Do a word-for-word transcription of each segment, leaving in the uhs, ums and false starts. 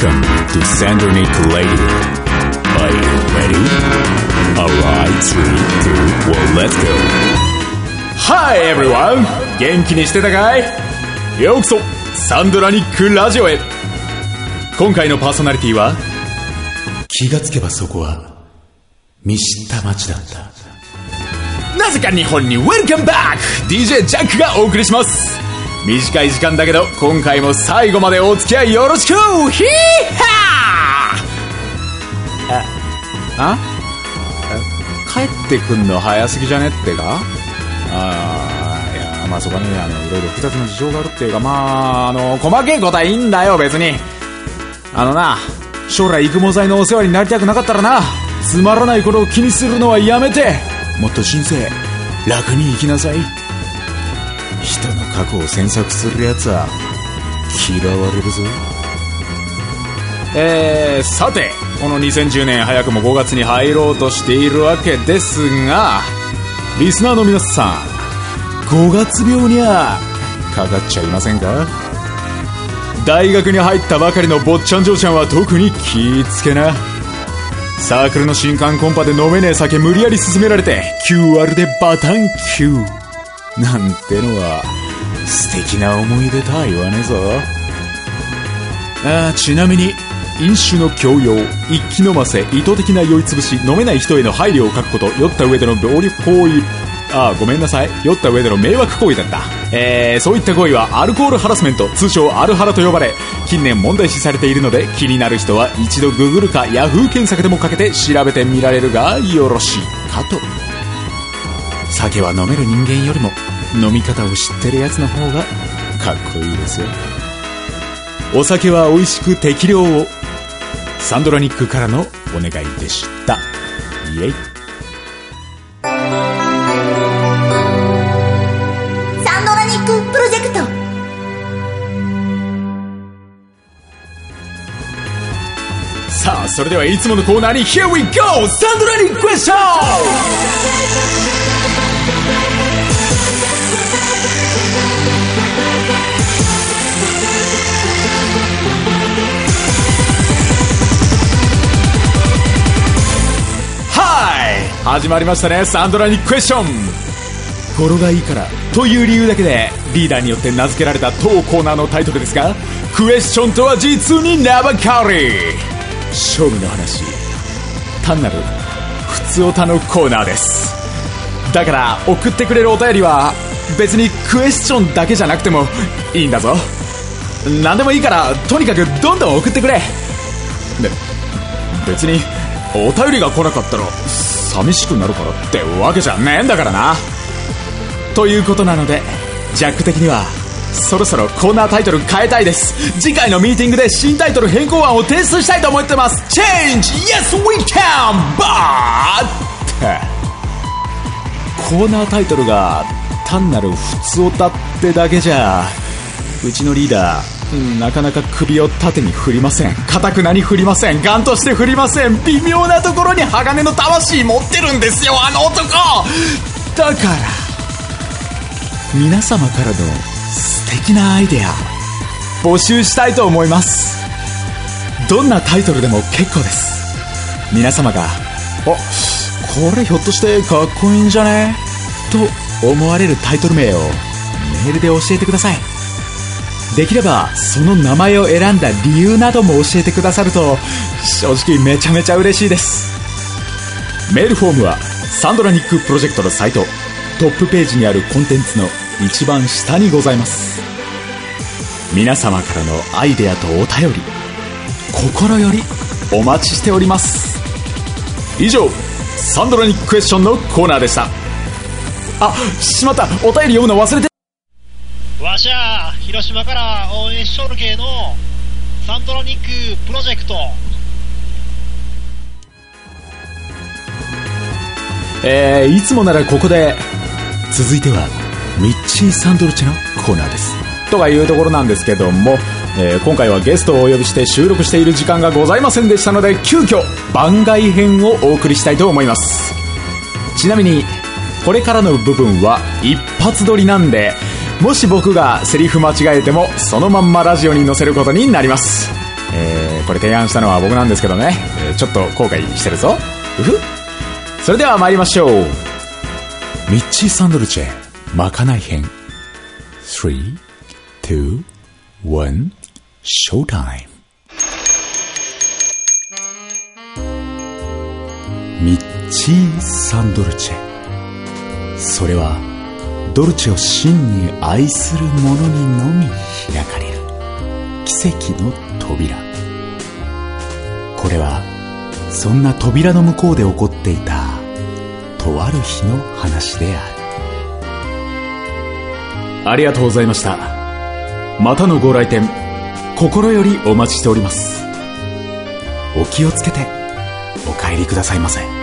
Welcome to Sandronic Radio. Are you ready? Alright, three, two, one, let's go. Hi everyone! 元気にしてたかい？ようこそサンドラニックラジオへ。今回のパーソナリティは、気がつけばそこは見知った街だった。なぜか日本に Welcome back! ディージェー ジャックがお送りします。短い時間だけど今回も最後までお付き合いよろしく。ヒーハー。ああ帰ってくんの早すぎじゃねってか。ああ、いや、まあそこはね、あのいろいろ複雑な事情があるっていうか、まああの細けいことはいいんだよ別に。あのな、将来育毛剤のお世話になりたくなかったらな、つまらないことを気にするのはやめて、もっと人生楽に生きなさい。人の過去を詮索するやつは嫌われるぞ。えー、さてこのにせんじゅうねん早くもごがつに入ろうとしているわけですが、リスナーの皆さん、ごがつ病にはかかっちゃいませんか？大学に入ったばかりの坊ちゃん嬢ちゃんは特に気ぃつけな。サークルの新刊コンパで飲めねえ酒無理やり勧められて キューアール でバタンキューなんてのは素敵な思い出とは言わねえぞ。あ、ちなみに飲酒の強要、一気飲ませ、意図的な酔いつぶし、飲めない人への配慮を欠くこと、酔った上での暴力行為、あ、ごめんなさい、酔った上での迷惑行為だった。えー、そういった行為はアルコールハラスメント、通称アルハラと呼ばれ、近年問題視されているので、気になる人は一度ググるかヤフー検索でもかけて調べてみられるがよろしいかと。酒は飲める人間よりも飲み方を知ってるやつの方がかっこいいですよ。お酒は美味しく適量を。サンドラニックからのお願いでした。イエイ。 サンドラニックプロジェクト。 さあそれではいつものコーナーに Here we go! サンドラニッククエスチョン。始まりましたね、サンドラニッククエスチョン。語呂がいいからという理由だけでリーダーによって名付けられた当コーナーのタイトルですが、クエスチョンとは実に名ばかり。勝負の話、単なるふつおたのコーナーです。だから送ってくれるお便りは別にクエスチョンだけじゃなくてもいいんだぞ。何でもいいからとにかくどんどん送ってくれ。で、別にお便りが来なかったら寂しくなるからってわけじゃねえんだからな。ということなので、ジャック的にはそろそろコーナータイトル変えたいです。次回のミーティングで新タイトル変更案を提出したいと思ってます。 Change! Yes we can! But コーナータイトルが単なるふつおたってだけじゃ、うちのリーダーなかなか首を縦に振りません。固くなに振りません。ガンとして振りません。微妙なところに鋼の魂持ってるんですよ、あの男。だから皆様からの素敵なアイデア募集したいと思います。どんなタイトルでも結構です。皆様が、あ、これひょっとしてかっこいいんじゃねと思われるタイトル名をメールで教えてください。できればその名前を選んだ理由なども教えてくださると正直めちゃめちゃ嬉しいです。メールフォームはサンドラニックプロジェクトのサイトトップページにあるコンテンツの一番下にございます。皆様からのアイデアとお便り心よりお待ちしております。以上、サンドラニッククエスチョンのコーナーでした。あ、しまった、お便り読むの忘れて。 わしゃ広島から応援しとる系のサンドラニックプロジェクト。 えー、いつもならここで続いてはミッチーサンドルチェのコーナーですとかいうところなんですけども、えー、今回はゲストをお呼びして収録している時間がございませんでしたので、急遽番外編をお送りしたいと思います。ちなみにこれからの部分は一発撮りなんで、もし僕がセリフ間違えてもそのまんまラジオに載せることになります。 えー、これ提案したのは僕なんですけどね、えー、ちょっと後悔してるぞ。うふ。それでは参りましょう。ミッチーサンドルチェまかない編。スリー、ツー、ワン、ショータイム。ミッチーサンドルチェ、それはドルチェを真に愛する者にのみ開かれる奇跡の扉。これはそんな扉の向こうで起こっていたとある日の話である。ありがとうございました。またのご来店心よりお待ちしております。お気をつけてお帰りくださいませ。は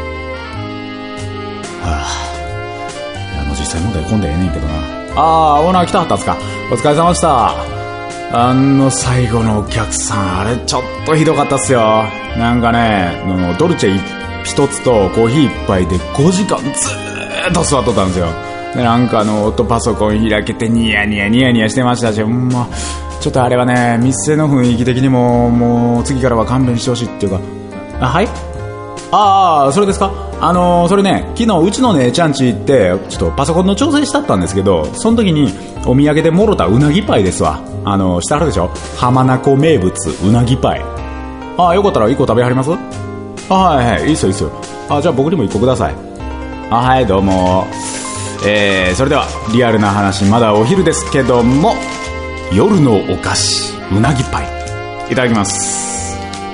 あ、いやもう実際問題混んでええねんけどな。あー、オーナー来たはったんすか。お疲れ様でした。あの最後のお客さん、あれちょっとひどかったっすよ。なんかね、ドルチェ一つとコーヒー一杯でごじかんずーっと座っとったんですよ。でなんかノートパソコン開けてニヤニヤニヤニヤしてましたし、ほんまちょっとあれはね、店の雰囲気的にももう次からは勘弁してほしいっていうか。あ、はい、ああ、それですか。あのー、それね、昨日うちの姉ちゃん家行ってちょっとパソコンの調整したったんですけど、その時にお土産でもろたうなぎパイですわ。あのー、してあるでしょ、浜名湖名物うなぎパイ。ああ、よかったらいっこ食べはります。あ、はいはい、いいっすよいいっすよ。あ、じゃあ僕にもいっこください。あ、はい、どうも。えー、それではリアルな話、まだお昼ですけども、夜のお菓子うなぎパイいただきます。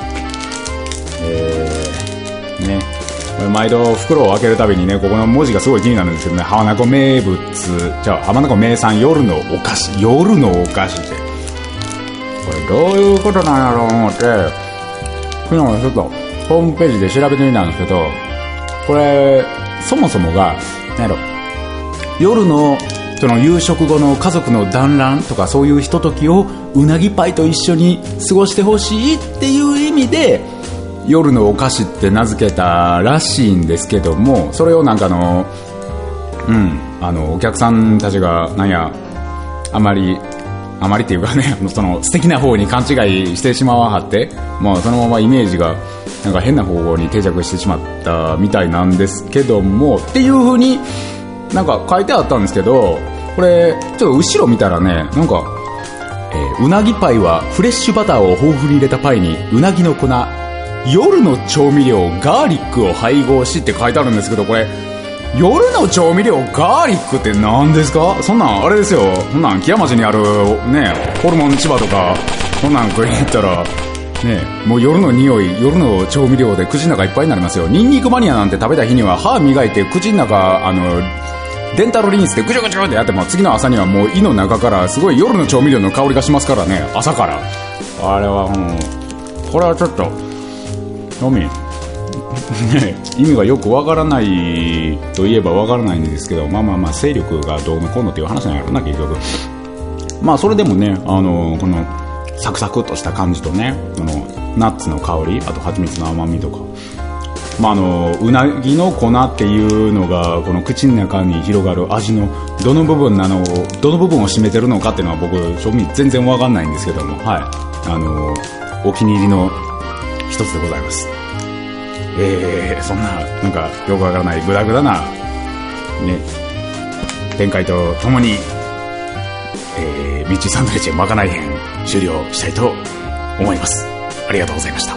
えー、ね、これ毎度袋を開けるたびにね、ここの文字がすごい気になるんですけどね、浜名湖名物、じゃあ浜名湖名産夜のお菓子、夜のお菓子ってこれどういうことなんやろう思って、昨日ちょっとホームページで調べてみたんですけど、これそもそもがなんやろ、夜のその夕食後の家族の団らんとかそういうひとときをうなぎパイと一緒に過ごしてほしいっていう意味で夜のお菓子って名付けたらしいんですけども、それをなんかのうんあのお客さんたちがなんやあまりあまりっていうかね、その素敵な方に勘違いしてしまわはって、まあそのままイメージがなんか変な方向に定着してしまったみたいなんですけどもっていう風になんか書いてあったんですけど、これちょっと後ろ見たらね、なんか、えー、うなぎパイはフレッシュバターを豊富に入れたパイにうなぎの粉、夜の調味料ガーリックを配合しって書いてあるんですけど、これ夜の調味料ガーリックって何ですか。そんなんあれですよ、そんなん木屋町にあるねホルモン千葉とかそんなん食いに行ったらね、もう夜の匂い、夜の調味料で口の中いっぱいになりますよ。ニンニクマニアなんて食べた日には歯磨いて口の中あのデンタルリンスでぐちゅぐちゅってやっても次の朝にはもう胃の中からすごい夜の調味料の香りがしますからね、朝から。あれはもうこれはちょっと飲みね、意味がよくわからないといえばわからないんですけど、まあまあまあ勢力がどうのこうのっていう話なんやろな結局。まあそれでもね、あのこのサクサクっとした感じとね、このナッツの香り、あと蜂蜜の甘みとか、まあ、あのうなぎの粉っていうのがこの口の中に広がる味のどの部分なのをどの部分を占めてるのかっていうのは僕正味全然わかんないんですけども、はい、あのお気に入りの一つでございます。えー、そんななんかよくわからないグダグダなね展開とともに、えー、ミッチーサンドイッチまかない編終了したいと思います。ありがとうございました。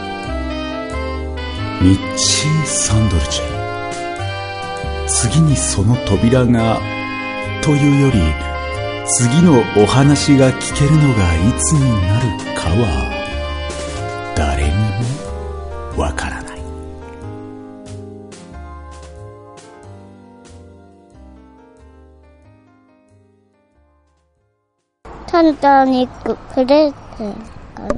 ミッチーサンドルチェ、次にその扉がというより次のお話が聞けるのがいつになるかは誰にもわからない。 サントニックプレゼント。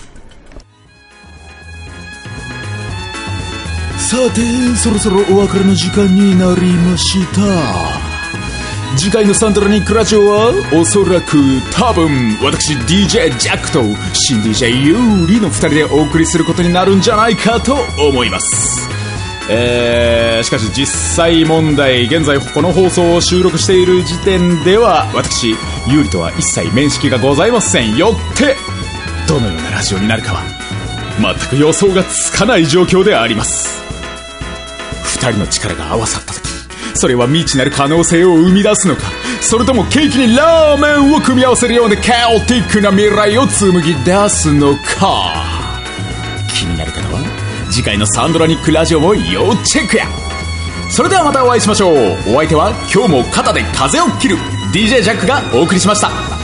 さてそろそろお別れの時間になりました。次回のサントラニックラジオはおそらく多分私 ディージェー ジャックと新 ディージェー ユーリのふたりでお送りすることになるんじゃないかと思います。えー、しかし実際問題、現在この放送を収録している時点では私ユーリとは一切面識がございません。よってどのようなラジオになるかは全く予想がつかない状況であります。二人の力が合わさった時、それは未知なる可能性を生み出すのか、それともケーキにラーメンを組み合わせるようなカオティックな未来を紡ぎ出すのか。気になる方は次回のサンドラニックラジオも要チェックや。それではまたお会いしましょう。お相手は今日も肩で風を切る ディージェー ジャックがお送りしました。